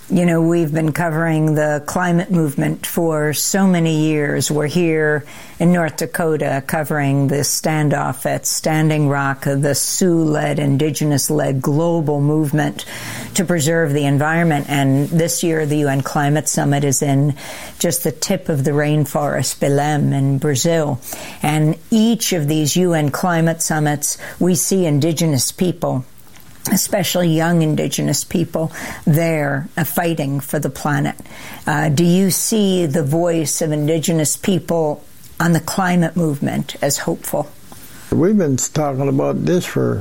You know, we've been covering the climate movement for so many years. We're here in North Dakota covering the standoff at Standing Rock, the Sioux-led, indigenous-led global movement to preserve the environment. And this year, the UN Climate Summit is in just the tip of the rainforest, Belém in Brazil. And each of these UN climate summits, we see indigenous people, especially young indigenous people, there fighting for the planet. Do you see the voice of indigenous people on the climate movement as hopeful? We've been talking about this for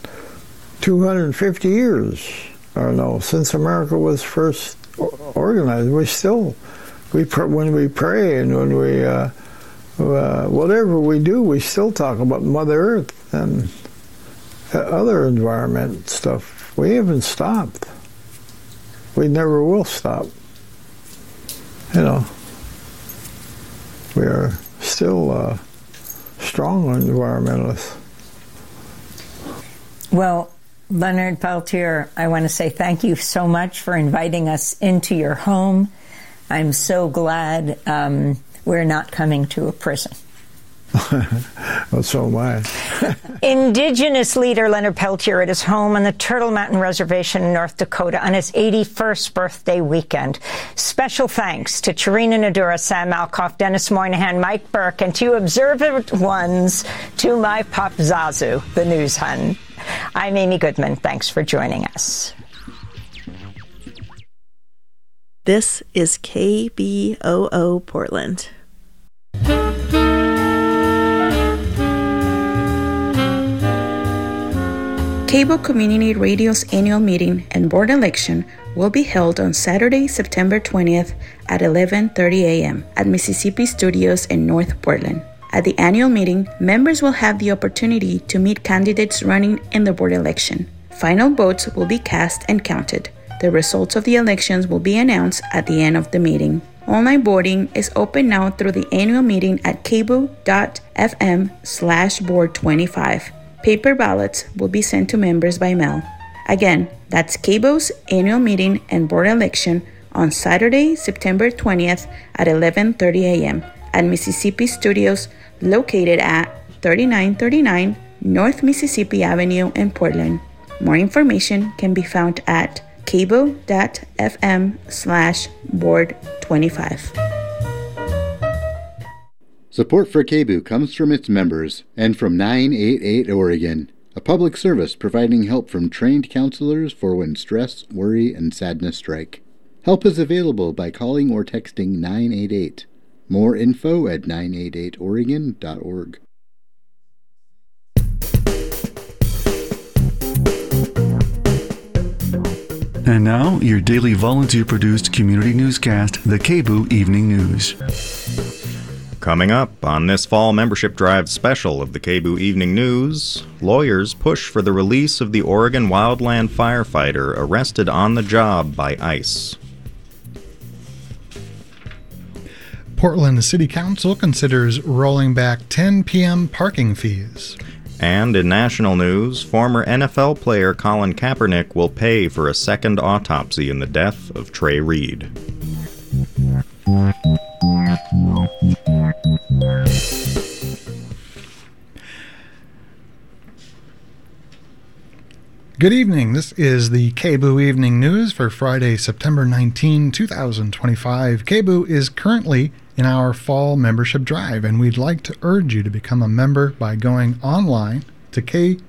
250 years, or no, since America was first organized. When we pray and when we, whatever we do, we still talk about Mother Earth and other environment stuff. We haven't stopped. We never will stop. You know, we are still strong environmentalists. Well, Leonard Peltier, I want to say thank you so much for inviting us into your home. I'm so glad we're not coming to a prison. Well, so am I. Indigenous leader Leonard Peltier at his home on the Turtle Mountain Reservation in North Dakota on his 81st birthday weekend. Special thanks to Charina Nadura, Sam Malkoff, Dennis Moynihan, Mike Burke, and to you observant ones, to my pop Zazu, the news hun. I'm Amy Goodman. Thanks for joining us. This is KBOO Portland. Cable Community Radio's annual meeting and board election will be held on Saturday, September 20th at 11:30 a.m. at Mississippi Studios in North Portland. At the annual meeting, members will have the opportunity to meet candidates running in the board election. Final votes will be cast and counted. The results of the elections will be announced at the end of the meeting. Online voting is open now through the annual meeting at KBOO.FM/board25. Paper ballots will be sent to members by mail. Again, that's KBOO's annual meeting and board election on Saturday, September 20th at 11:30 a.m. at Mississippi Studios, located at 3939 North Mississippi Avenue in Portland. More information can be found at KBOO.FM/board25. Support for KBOO comes from its members and from 988 Oregon, a public service providing help from trained counselors for when stress, worry, and sadness strike. Help is available by calling or texting 988. More info at 988oregon.org. And now, your daily volunteer-produced community newscast, the KBOO Evening News. Coming up on this fall membership drive special of the KBOO Evening News, lawyers push for the release of the Oregon wildland firefighter arrested on the job by ICE. Portland City Council considers rolling back 10 p.m. parking fees. And in national news, former NFL player Colin Kaepernick will pay for a second autopsy in the death of Trey Reed. Good evening. This is the KBOO Evening News for Friday, September 19, 2025. KBOO is currently in our fall membership drive, and we'd like to urge you to become a member by going online to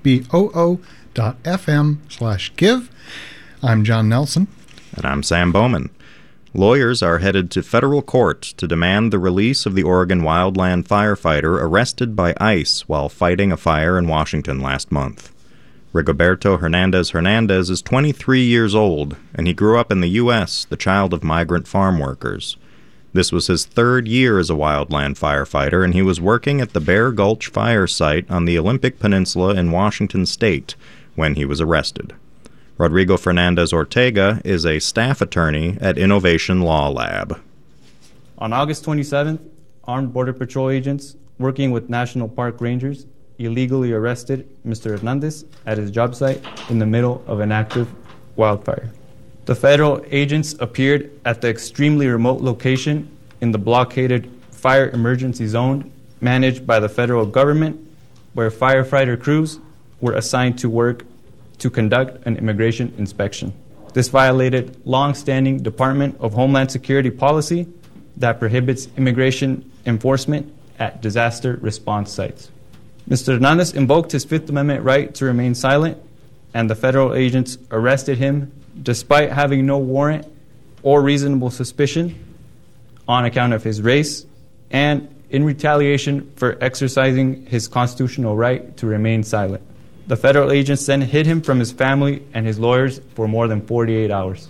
kboo.fm/give. I'm John Nelson. And I'm Sam Bowman. Lawyers are headed to federal court to demand the release of the Oregon wildland firefighter arrested by ICE while fighting a fire in Washington last month. Rigoberto Hernandez is 23 years old, and he grew up in the U.S., the child of migrant farm workers. This was his third year as a wildland firefighter, and he was working at the Bear Gulch fire site on the Olympic Peninsula in Washington state when he was arrested. Rodrigo Fernandez Ortega is a staff attorney at Innovation Law Lab. On August 27th, armed Border Patrol agents working with National Park Rangers illegally arrested Mr. Hernandez at his job site in the middle of an active wildfire. The federal agents appeared at the extremely remote location in the blockaded fire emergency zone managed by the federal government, where firefighter crews were assigned to work to conduct an immigration inspection. This violated long-standing Department of Homeland Security policy that prohibits immigration enforcement at disaster response sites. Mr. Hernandez invoked his Fifth Amendment right to remain silent, and the federal agents arrested him despite having no warrant or reasonable suspicion on account of his race and in retaliation for exercising his constitutional right to remain silent. The federal agents then hid him from his family and his lawyers for more than 48 hours.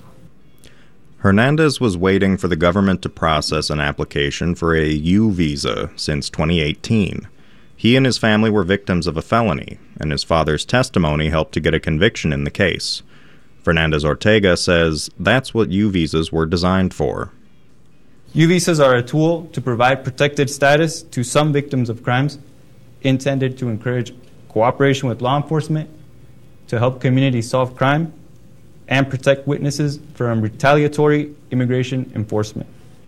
Hernandez was waiting for the government to process an application for a U visa since 2018. He and his family were victims of a felony, and his father's testimony helped to get a conviction in the case. Fernandez Ortega says that's what U visas were designed for. U visas are a tool to provide protected status to some victims of crimes, intended to encourage cooperation with law enforcement, to help communities solve crime, and protect witnesses from retaliatory immigration enforcement.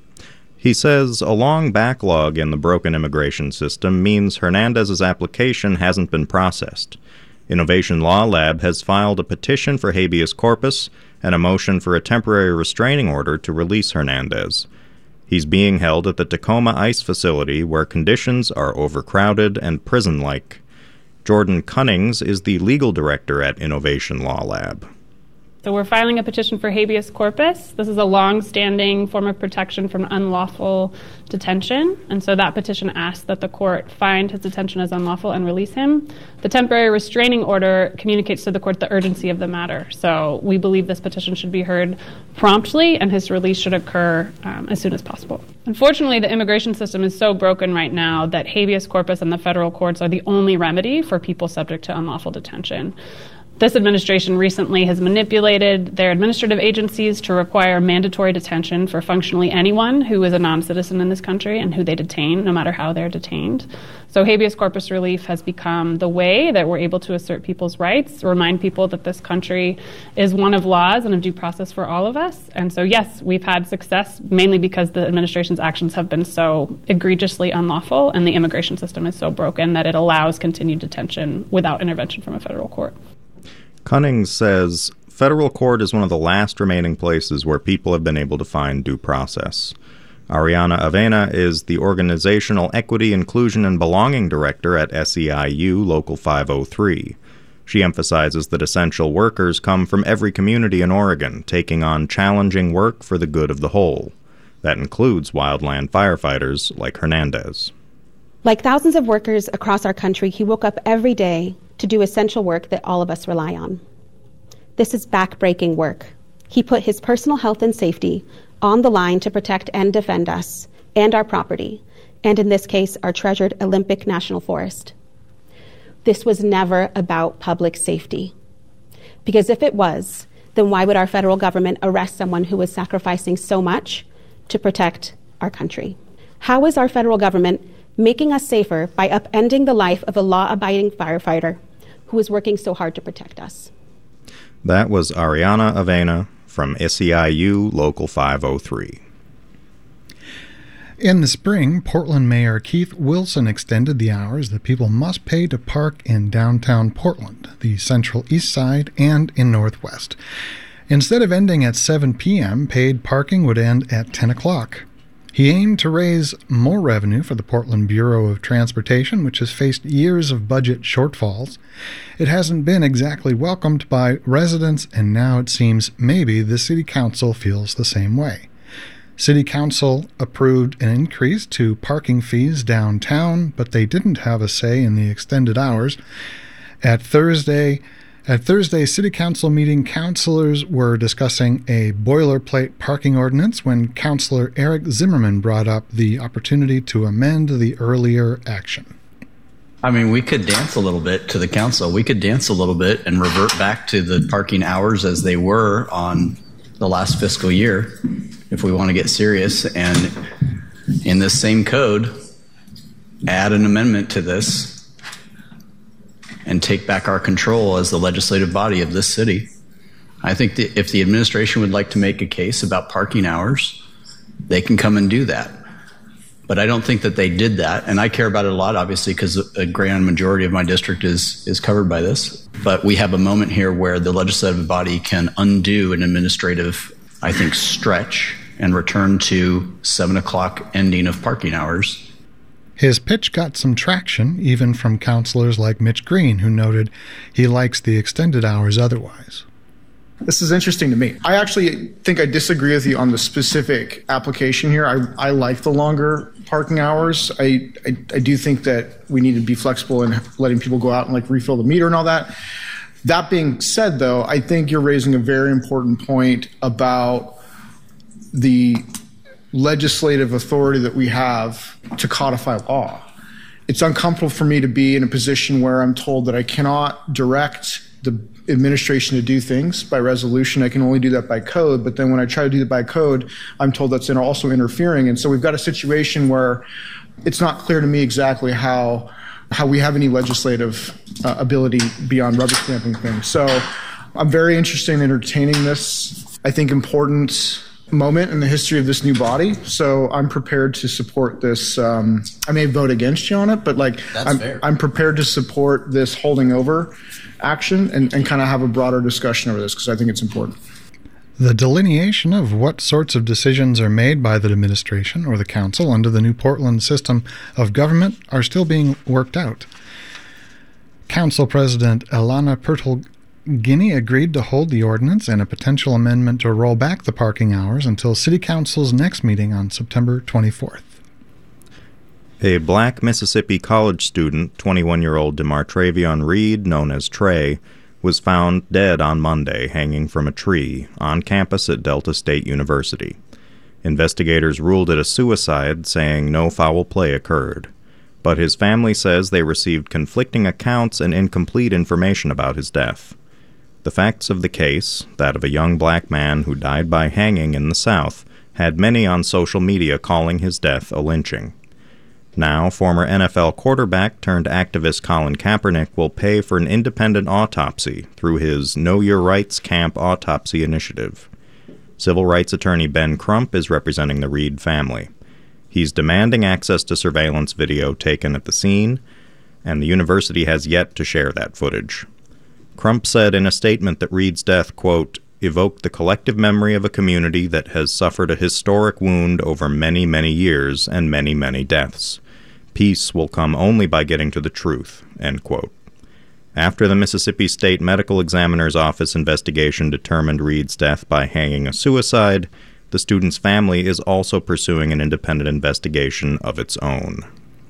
He says a long backlog in the broken immigration system means Hernandez's application hasn't been processed. Innovation Law Lab has filed a petition for habeas corpus and a motion for a temporary restraining order to release Hernandez. He's being held at the Tacoma ICE facility where conditions are overcrowded and prison-like. Jordan Cunnings is the legal director at Innovation Law Lab. So we're filing a petition for habeas corpus. This is a long-standing form of protection from unlawful detention. And so that petition asks that the court find his detention as unlawful and release him. The temporary restraining order communicates to the court the urgency of the matter. So we believe this petition should be heard promptly and his release should occur as soon as possible. Unfortunately, the immigration system is so broken right now that habeas corpus and the federal courts are the only remedy for people subject to unlawful detention. This administration recently has manipulated their administrative agencies to require mandatory detention for functionally anyone who is a non-citizen in this country and who they detain, no matter how they're detained. So habeas corpus relief has become the way that we're able to assert people's rights, remind people that this country is one of laws and of due process for all of us. And so, yes, we've had success mainly because the administration's actions have been so egregiously unlawful and the immigration system is so broken that it allows continued detention without intervention from a federal court. Cunnings says federal court is one of the last remaining places where people have been able to find due process. Ariana Avena is the Organizational Equity, Inclusion, and Belonging Director at SEIU Local 503. She emphasizes that essential workers come from every community in Oregon, taking on challenging work for the good of the whole. That includes wildland firefighters like Hernandez. Like thousands of workers across our country, he woke up every day to do essential work that all of us rely on. This is back-breaking work. He put his personal health and safety on the line to protect and defend us and our property, and in this case, our treasured Olympic National Forest. This was never about public safety. Because if it was, then why would our federal government arrest someone who was sacrificing so much to protect our country? How is our federal government making us safer by upending the life of a law-abiding firefighter who is working so hard to protect us? That was Ariana Avena from SEIU Local 503. In the spring, Portland Mayor Keith Wilson extended the hours that people must pay to park in downtown Portland, the Central East Side, and in Northwest. Instead of ending at 7 p.m., paid parking would end at 10 o'clock. He aimed to raise more revenue for the Portland Bureau of Transportation, which has faced years of budget shortfalls. It hasn't been exactly welcomed by residents, and now it seems maybe the City Council feels the same way. City Council approved an increase to parking fees downtown, but they didn't have a say in the extended hours. At Thursday's City Council meeting, councilors were discussing a boilerplate parking ordinance when Councilor Eric Zimmerman brought up the opportunity to amend the earlier action. I mean, we could dance a little bit to the council. We could dance a little bit and revert back to the parking hours as they were on the last fiscal year, if we want to get serious. And in this same code, add an amendment to this and take back our control as the legislative body of this city I think that if the administration would like to make a case about parking hours, they can come and do that. But I don't think that they did that. And I care about it a lot, obviously, because a grand majority of my district is covered by this. But we have a moment here where the legislative body can undo an administrative, I think, stretch and return to 7 o'clock ending of parking hours. His pitch got some traction, even from councilors like Mitch Green, who noted he likes the extended hours otherwise. This is interesting to me. I actually think I disagree with you on the specific application here. I like the longer parking hours. I do think that we need to be flexible in letting people go out and like refill the meter and all that. That being said, though, I think you're raising a very important point about the legislative authority that we have to codify law. It's uncomfortable for me to be in a position where I'm told that I cannot direct the administration to do things by resolution. I can only do that by code. But then when I try to do that by code, I'm told that's also interfering. And so we've got a situation where it's not clear to me exactly how we have any legislative ability beyond rubber stamping things. So I'm very interested in entertaining this, I think, important moment in the history of this new body. So I'm prepared to support this. I may vote against you on it, but I'm prepared to support this holding over action and kind of have a broader discussion over this because I think it's important. The delineation of what sorts of decisions are made by the administration or the council under the new Portland system of government are still being worked out. Council President Ilana Pertl-Guiney agreed to hold the ordinance and a potential amendment to roll back the parking hours until City Council's next meeting on September 24th. A black Mississippi college student, 21-year-old DeMartravion Reed, known as Trey, was found dead on Monday hanging from a tree on campus at Delta State University. Investigators ruled it a suicide, saying no foul play occurred. But his family says they received conflicting accounts and incomplete information about his death. The facts of the case, that of a young black man who died by hanging in the South, had many on social media calling his death a lynching. Now, former NFL quarterback turned activist Colin Kaepernick will pay for an independent autopsy through his Know Your Rights Camp autopsy initiative. Civil rights attorney Ben Crump is representing the Reed family. He's demanding access to surveillance video taken at the scene, and the university has yet to share that footage. Crump said in a statement that Reed's death, quote, evoked the collective memory of a community that has suffered a historic wound over many, many years and many, many deaths. Peace will come only by getting to the truth, end quote. After the Mississippi State Medical Examiner's Office investigation determined Reed's death by hanging a suicide, the student's family is also pursuing an independent investigation of its own.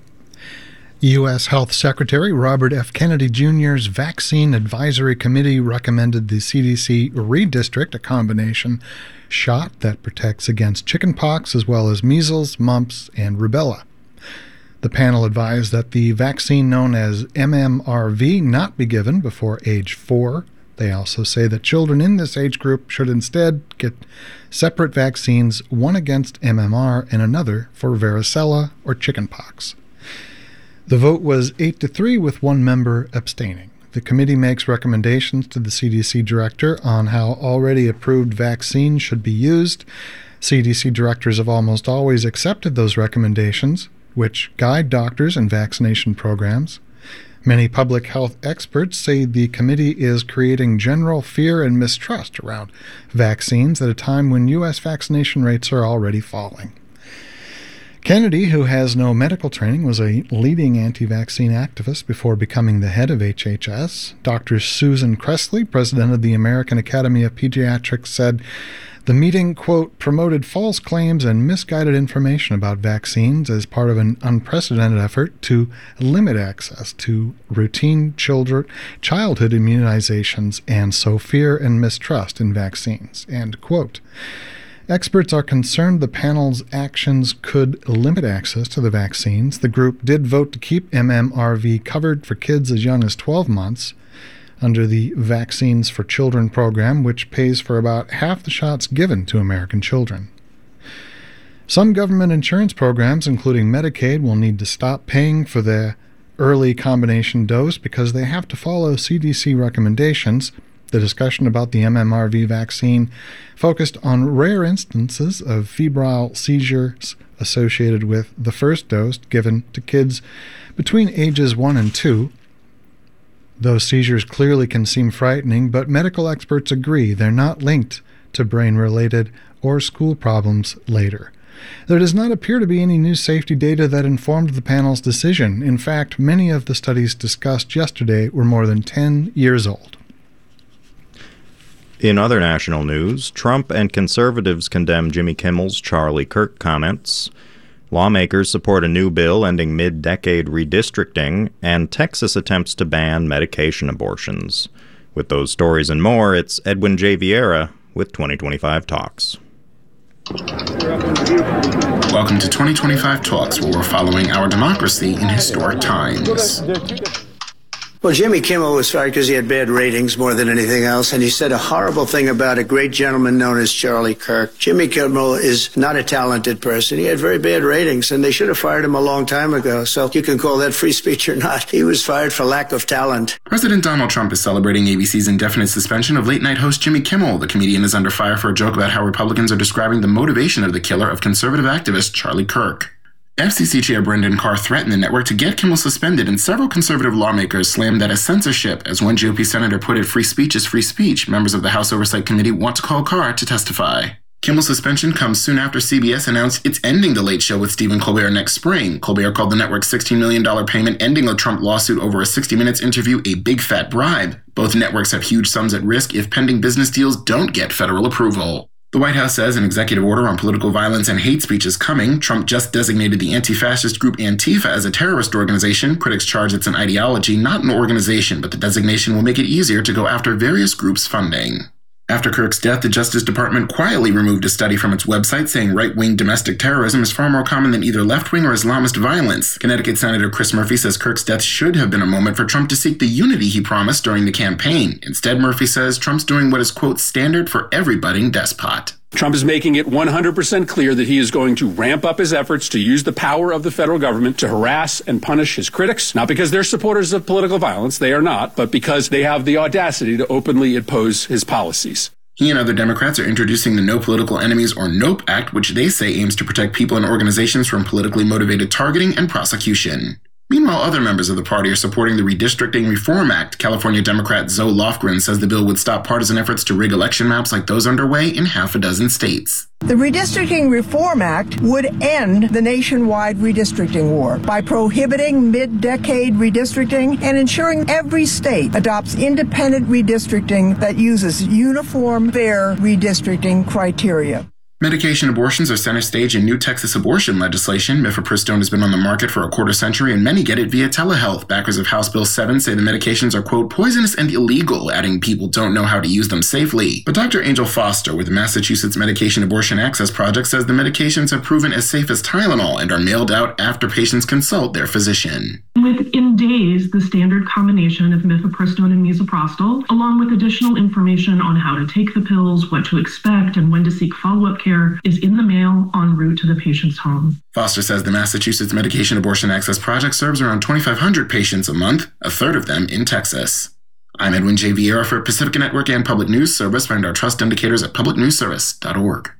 U.S. Health Secretary Robert F. Kennedy Jr.'s Vaccine Advisory Committee recommended the CDC redistrict a combination shot that protects against chickenpox as well as measles, mumps, and rubella. The panel advised that the vaccine known as MMRV not be given before age 4. They also say that children in this age group should instead get separate vaccines, one against MMR and another for varicella or chickenpox. The vote was 8-3 with one member abstaining. The committee makes recommendations to the CDC director on how already approved vaccines should be used. CDC directors have almost always accepted those recommendations, which guide doctors in vaccination programs. Many public health experts say the committee is creating general fear and mistrust around vaccines at a time when U.S. vaccination rates are already falling. Kennedy, who has no medical training, was a leading anti-vaccine activist before becoming the head of HHS. Dr. Susan Cressley, president of the American Academy of Pediatrics, said the meeting, quote, promoted false claims and misguided information about vaccines as part of an unprecedented effort to limit access to routine childhood immunizations and sow fear and mistrust in vaccines, end quote. Experts are concerned the panel's actions could limit access to the vaccines. The group did vote to keep MMRV covered for kids as young as 12 months under the Vaccines for Children program, which pays for about half the shots given to American children. Some government insurance programs, including Medicaid, will need to stop paying for the early combination dose because they have to follow CDC recommendations. The discussion about the MMRV vaccine focused on rare instances of febrile seizures associated with the first dose given to kids between ages 1 and 2. Those seizures clearly can seem frightening, but medical experts agree they're not linked to brain-related or school problems later. There does not appear to be any new safety data that informed the panel's decision. In fact, many of the studies discussed yesterday were more than 10 years old. In other national news, Trump and conservatives condemn Jimmy Kimmel's Charlie Kirk comments. Lawmakers support a new bill ending mid-decade redistricting, and Texas attempts to ban medication abortions. With those stories and more, it's Edwin J. Vieira with 2025 Talks. Welcome to 2025 Talks, where we're following our democracy in historic times. Well, Jimmy Kimmel was fired because he had bad ratings more than anything else, and he said a horrible thing about a great gentleman known as Charlie Kirk. Jimmy Kimmel is not a talented person. He had very bad ratings, and they should have fired him a long time ago. So you can call that free speech or not. He was fired for lack of talent. President Donald Trump is celebrating ABC's indefinite suspension of late-night host Jimmy Kimmel. The comedian is under fire for a joke about how Republicans are describing the motivation of the killer of conservative activist Charlie Kirk. FCC Chair Brendan Carr threatened the network to get Kimmel suspended, and several conservative lawmakers slammed that as censorship. As one GOP senator put it, free speech is free speech. Members of the House Oversight Committee want to call Carr to testify. Kimmel's suspension comes soon after CBS announced it's ending The Late Show with Stephen Colbert next spring. Colbert called the network's $16 million payment ending a Trump lawsuit over a 60 Minutes interview a big fat bribe. Both networks have huge sums at risk if pending business deals don't get federal approval. The White House says an executive order on political violence and hate speech is coming. Trump just designated the anti-fascist group Antifa as a terrorist organization. Critics charge it's an ideology, not an organization, but the designation will make it easier to go after various groups' funding. After Kirk's death, the Justice Department quietly removed a study from its website saying right-wing domestic terrorism is far more common than either left-wing or Islamist violence. Connecticut Senator Chris Murphy says Kirk's death should have been a moment for Trump to seek the unity he promised during the campaign. Instead, Murphy says Trump's doing what is, quote, standard for every budding despot. Trump is making it 100% clear that he is going to ramp up his efforts to use the power of the federal government to harass and punish his critics, not because they're supporters of political violence, they are not, but because they have the audacity to openly oppose his policies. He and other Democrats are introducing the No Political Enemies or NOPE Act, which they say aims to protect people and organizations from politically motivated targeting and prosecution. Meanwhile, other members of the party are supporting the Redistricting Reform Act. California Democrat Zoe Lofgren says the bill would stop partisan efforts to rig election maps like those underway in half a dozen states. The Redistricting Reform Act would end the nationwide redistricting war by prohibiting mid-decade redistricting and ensuring every state adopts independent redistricting that uses uniform, fair redistricting criteria. Medication abortions are center stage in new Texas abortion legislation. Mifepristone has been on the market for a quarter century, and many get it via telehealth. Backers of House Bill 7 say the medications are, quote, poisonous and illegal, adding people don't know how to use them safely. But Dr. Angel Foster with the Massachusetts Medication Abortion Access Project says the medications have proven as safe as Tylenol and are mailed out after patients consult their physician. Within days, the standard combination of mifepristone and misoprostol, along with additional information on how to take the pills, what to expect, and when to seek follow-up care, is in the mail en route to the patient's home. Foster says the Massachusetts Medication Abortion Access Project serves around 2,500 patients a month, a third of them in Texas. I'm Edwin J. Vieira for Pacifica Network and Public News Service. Find our trust indicators at publicnewsservice.org.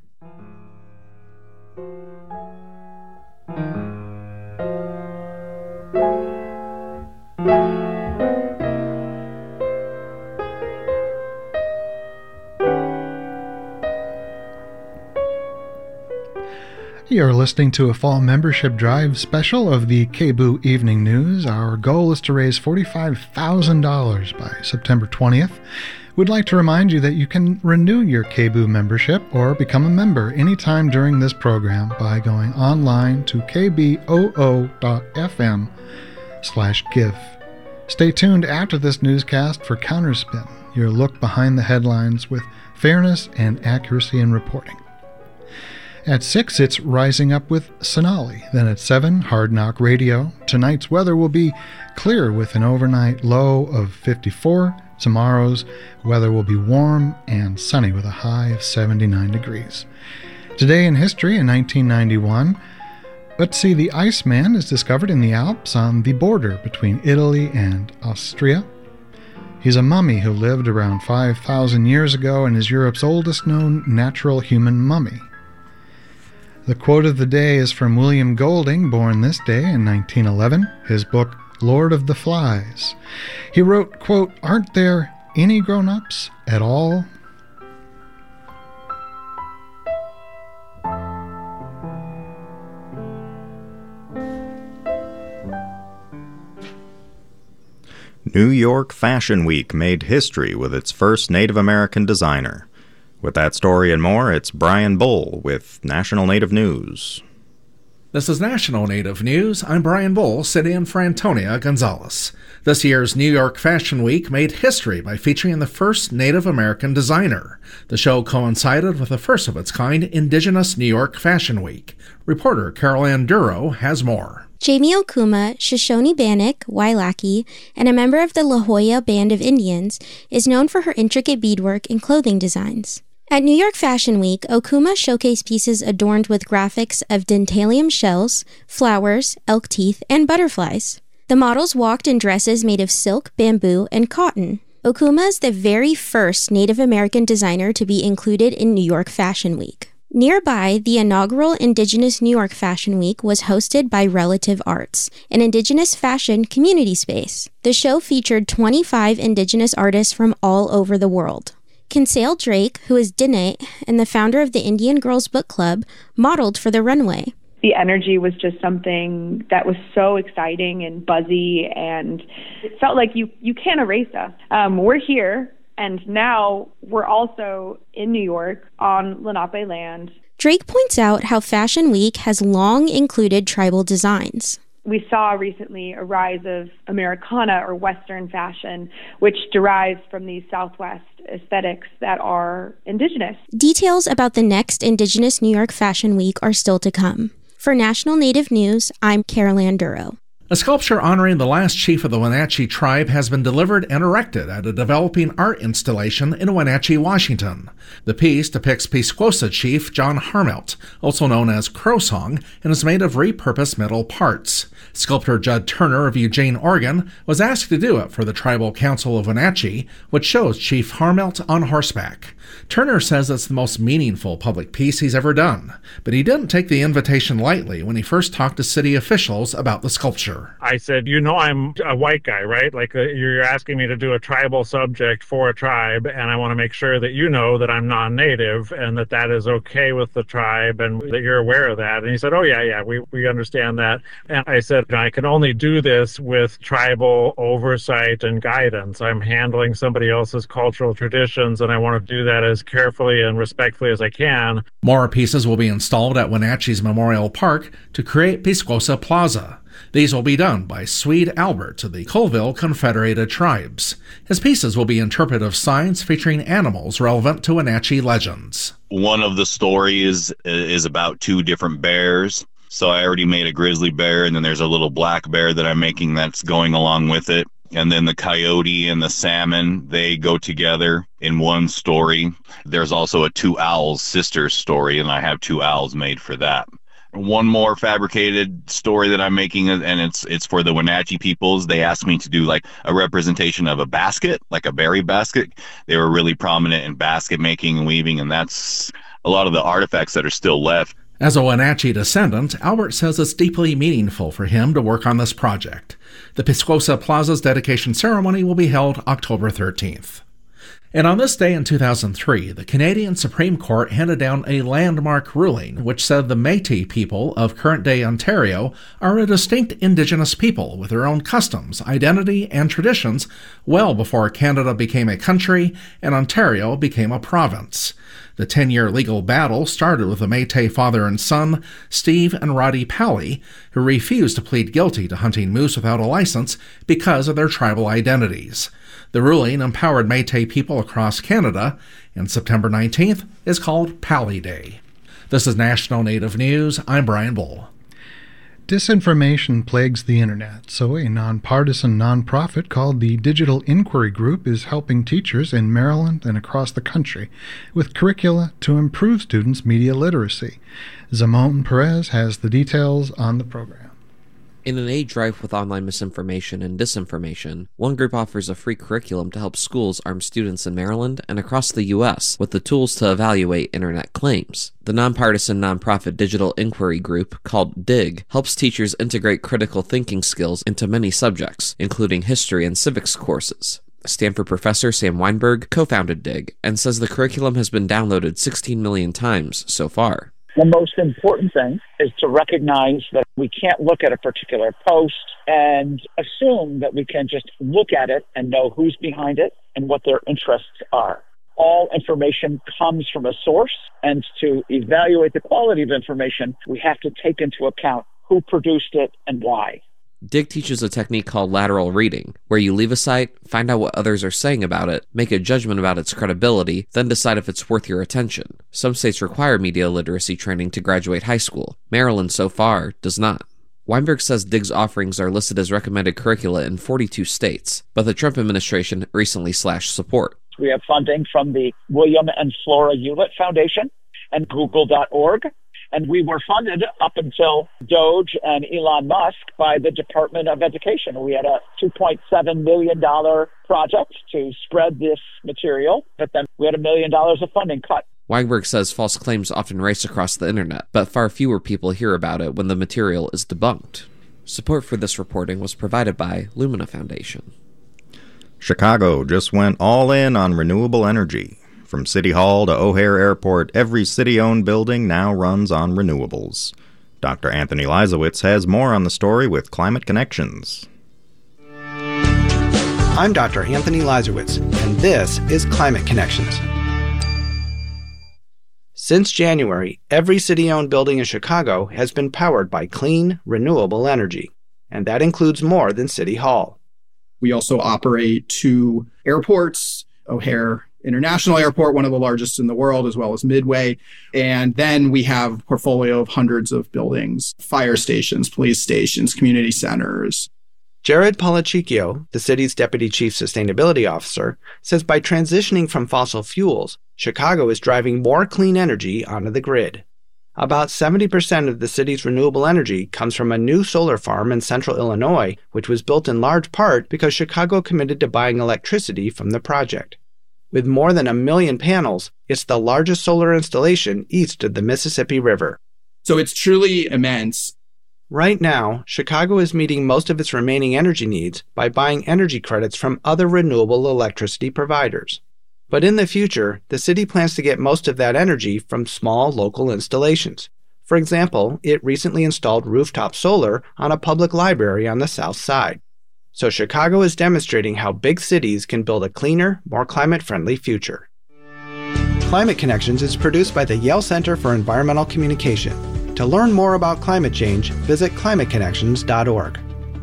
You're listening to a fall membership drive special of the KBOO Evening News. Our goal is to raise $45,000 by September 20th. We'd like to remind you that you can renew your KBOO membership or become a member anytime during this program by going online to kboo.fm/give. Stay tuned after this newscast for Counterspin, your look behind the headlines with fairness and accuracy in reporting. At 6, it's Rising Up with Sonali. Then at 7, Hard Knock Radio. Tonight's weather will be clear with an overnight low of 54. Tomorrow's weather will be warm and sunny with a high of 79 degrees. Today in history, in 1991, let's see, the Iceman is discovered in the Alps on the border between Italy and Austria. He's a mummy who lived around 5,000 years ago and is Europe's oldest known natural human mummy. The quote of the day is from William Golding, born this day in 1911, his book Lord of the Flies. He wrote, quote, "Aren't there any grown-ups at all?" New York Fashion Week made history with its first Native American designer. With that story and more, it's Brian Bull with National Native News. This is National Native News. I'm Brian Bull, sitting in for Antonia Gonzalez. This year's New York Fashion Week made history by featuring the first Native American designer. The show coincided with the first of its kind Indigenous New York Fashion Week. Reporter Carol Ann Duro has more. Jamie Okuma, Shoshone Bannock, Wailaki, and a member of the La Jolla Band of Indians, is known for her intricate beadwork and clothing designs. At New York Fashion Week, Okuma showcased pieces adorned with graphics of dentalium shells, flowers, elk teeth, and butterflies. The models walked in dresses made of silk, bamboo, and cotton. Okuma is the very first Native American designer to be included in New York Fashion Week. Nearby, the inaugural Indigenous New York Fashion Week was hosted by Relative Arts, an Indigenous fashion community space. The show featured 25 Indigenous artists from all over the world. Kinsale Drake, who is Diné and the founder of the Indian Girls Book Club, modeled for the runway. The energy was just something that was so exciting and buzzy, and it felt like you can't erase us. We're here, and now we're also in New York on Lenape land. Drake points out how Fashion Week has long included tribal designs. We saw recently a rise of Americana or Western fashion, which derives from these Southwest aesthetics that are Indigenous. Details about the next Indigenous New York Fashion Week are still to come. For National Native News, I'm Carol Ann Duro. A sculpture honoring the last chief of the Wenatchee tribe has been delivered and erected at a developing art installation in Wenatchee, Washington. The piece depicts Pisquosa chief John Harmelt, also known as Crow Song, and is made of repurposed metal parts. Sculptor Judd Turner of Eugene, Oregon, was asked to do it for the Tribal Council of Wenatchee, which shows Chief Harmelt on horseback. Turner says it's the most meaningful public piece he's ever done, but he didn't take the invitation lightly when he first talked to city officials about the sculpture. I said, I'm a white guy, right? You're asking me to do a tribal subject for a tribe, and I want to make sure that you know that I'm non-native and that is okay with the tribe and that you're aware of that. And he said, oh, yeah, we understand that. And I said, I can only do this with tribal oversight and guidance. I'm handling somebody else's cultural traditions, and I want to do that as carefully and respectfully as I can. More pieces will be installed at Wenatchee's Memorial Park to create Pisquosa Plaza. These will be done by Swede Albert of the Colville Confederated Tribes. His pieces will be interpretive signs featuring animals relevant to Wenatchee legends. One of the stories is about two different bears. So I already made a grizzly bear, and then there's a little black bear that I'm making that's going along with it. And then the coyote and the salmon, they go together in one story. There's also a two owls sisters story, and I have two owls made for that. One more fabricated story that I'm making, and it's for the Wenatchee peoples. They asked me to do like a representation of a basket, like a berry basket. They were really prominent in basket making and weaving, and that's a lot of the artifacts that are still left. As a Wenatchee descendant, Albert says it's deeply meaningful for him to work on this project. The Pisquosa Plaza's dedication ceremony will be held October 13th. And on this day in 2003, the Canadian Supreme Court handed down a landmark ruling which said the Métis people of current-day Ontario are a distinct Indigenous people with their own customs, identity, and traditions well before Canada became a country and Ontario became a province. The 10-year legal battle started with a Métis father and son, Steve and Roddy Pally, who refused to plead guilty to hunting moose without a license because of their tribal identities. The ruling empowered Métis people across Canada, and September 19th is called Pally Day. This is National Native News. I'm Brian Bull. Disinformation plagues the internet, so a nonpartisan nonprofit called the Digital Inquiry Group is helping teachers in Maryland and across the country with curricula to improve students' media literacy. Zamon Perez has the details on the program. In an age rife with online misinformation and disinformation, one group offers a free curriculum to help schools arm students in Maryland and across the U.S. with the tools to evaluate internet claims. The nonpartisan nonprofit digital inquiry group, called DIG, helps teachers integrate critical thinking skills into many subjects, including history and civics courses. Stanford professor Sam Weinberg co-founded DIG and says the curriculum has been downloaded 16 million times so far. The most important thing is to recognize that we can't look at a particular post and assume that we can just look at it and know who's behind it and what their interests are. All information comes from a source, and to evaluate the quality of information, we have to take into account who produced it and why. DIG teaches a technique called lateral reading, where you leave a site, find out what others are saying about it, make a judgment about its credibility, then decide if it's worth your attention. Some states require media literacy training to graduate high school. Maryland, so far, does not. Weinberg says DIG's offerings are listed as recommended curricula in 42 states, but the Trump administration recently slashed support. We have funding from the William and Flora Hewlett Foundation and Google.org. And we were funded up until Doge and Elon Musk by the Department of Education. We had a $2.7 million project to spread this material, but then we had $1 million of funding cut. Weinberg says false claims often race across the internet, but far fewer people hear about it when the material is debunked. Support for this reporting was provided by Lumina Foundation. Chicago just went all in on renewable energy. From City Hall to O'Hare Airport, every city-owned building now runs on renewables. Dr. Anthony Leisowitz has more on the story with Climate Connections. I'm Dr. Anthony Leisowitz, and this is Climate Connections. Since January, every city-owned building in Chicago has been powered by clean, renewable energy, and that includes more than City Hall. We also operate 2 airports, O'Hare International Airport, one of the largest in the world, as well as Midway. And then we have a portfolio of hundreds of buildings, fire stations, police stations, community centers. Jared Polachicchio, the city's deputy chief sustainability officer, says by transitioning from fossil fuels, Chicago is driving more clean energy onto the grid. About 70% of the city's renewable energy comes from a new solar farm in central Illinois, which was built in large part because Chicago committed to buying electricity from the project. With more than 1 million panels, it's the largest solar installation east of the Mississippi River. So it's truly immense. Right now, Chicago is meeting most of its remaining energy needs by buying energy credits from other renewable electricity providers. But in the future, the city plans to get most of that energy from small local installations. For example, it recently installed rooftop solar on a public library on the south side. So Chicago is demonstrating how big cities can build a cleaner, more climate-friendly future. Climate Connections is produced by the Yale Center for Environmental Communication. To learn more about climate change, visit climateconnections.org.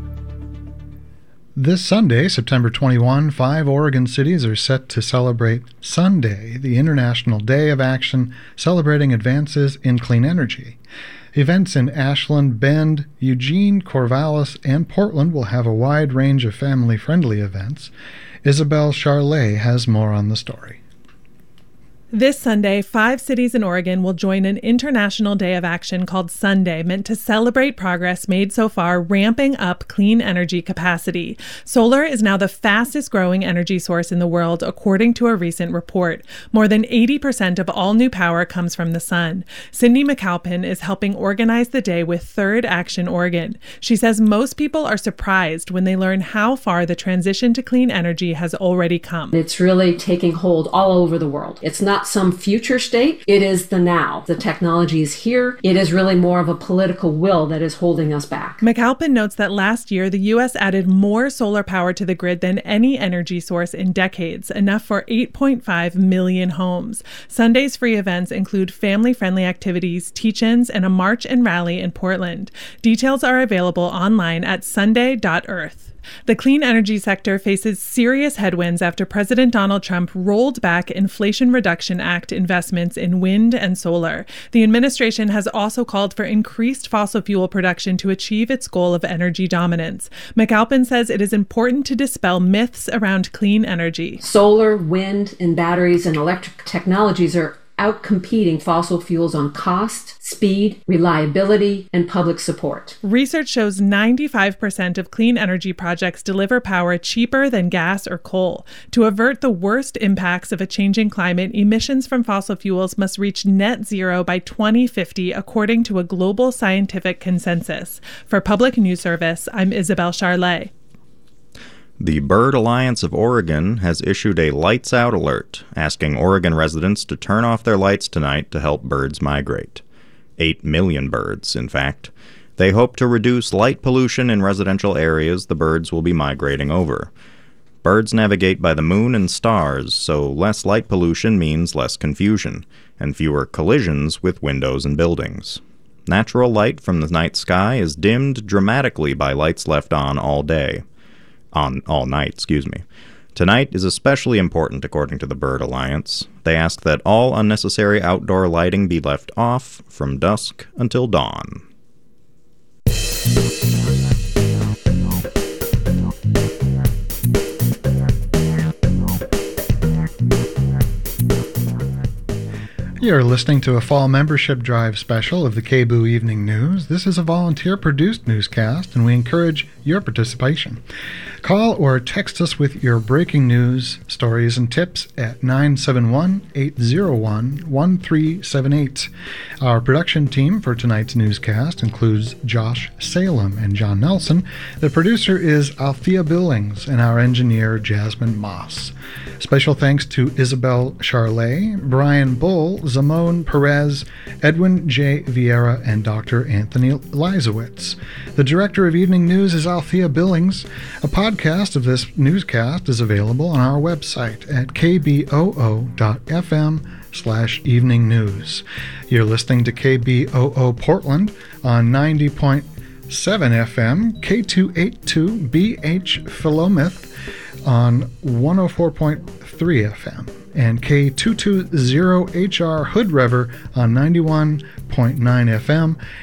This Sunday, September 21, 5 Oregon cities are set to celebrate Sunday, the International Day of Action celebrating advances in clean energy. Events in Ashland, Bend, Eugene, Corvallis, and Portland will have a wide range of family-friendly events. Isabel Charlet has more on the story. This Sunday, 5 cities in Oregon will join an international day of action called Sunday, meant to celebrate progress made so far ramping up clean energy capacity. Solar is now the fastest growing energy source in the world, according to a recent report. More than 80% of all new power comes from the sun. Cindy McAlpin is helping organize the day with Third Action Oregon. She says most people are surprised when they learn how far the transition to clean energy has already come. It's really taking hold all over the world. It's not some future state. It is the now. The technology is here. It is really more of a political will that is holding us back. McAlpin notes that last year, the U.S. added more solar power to the grid than any energy source in decades, enough for 8.5 million homes. Sunday's free events include family-friendly activities, teach-ins, and a march and rally in Portland. Details are available online at sunday.earth. The clean energy sector faces serious headwinds after President Donald Trump rolled back Inflation Reduction Act investments in wind and solar. The administration has also called for increased fossil fuel production to achieve its goal of energy dominance. McAlpin says it is important to dispel myths around clean energy. Solar, wind, and batteries and electric technologies are outcompeting fossil fuels on cost, speed, reliability, and public support. Research shows 95% of clean energy projects deliver power cheaper than gas or coal. To avert the worst impacts of a changing climate, emissions from fossil fuels must reach net zero by 2050, according to a global scientific consensus. For Public News Service, I'm Isabel Charlet. The Bird Alliance of Oregon has issued a lights out alert, asking Oregon residents to turn off their lights tonight to help birds migrate. 8 million birds, in fact. They hope to reduce light pollution in residential areas the birds will be migrating over. Birds navigate by the moon and stars, so less light pollution means less confusion, and fewer collisions with windows and buildings. Natural light from the night sky is dimmed dramatically by lights left on all night. Tonight is especially important, according to the Bird Alliance. They ask that all unnecessary outdoor lighting be left off from dusk until dawn. You're listening to a fall membership drive special of the KBOO Evening News. This is a volunteer-produced newscast, and we encourage your participation. Call or text us with your breaking news, stories, and tips at 971-801-1378. Our production team for tonight's newscast includes Josh Salem and John Nelson. The producer is Althea Billings, and our engineer, Jasmine Moss. Special thanks to Isabel Charlet, Brian Bull, Zamone Perez, Edwin J. Vieira, and Dr. Anthony Leisowitz. The director of Evening News is Althea Billings. A podcast of this newscast is available on our website at kboo.fm/evening news. You're listening to KBOO Portland on 90.7 FM, K282BH Philomath on 104.3 FM, and K220HR Hood River on 91.9 FM,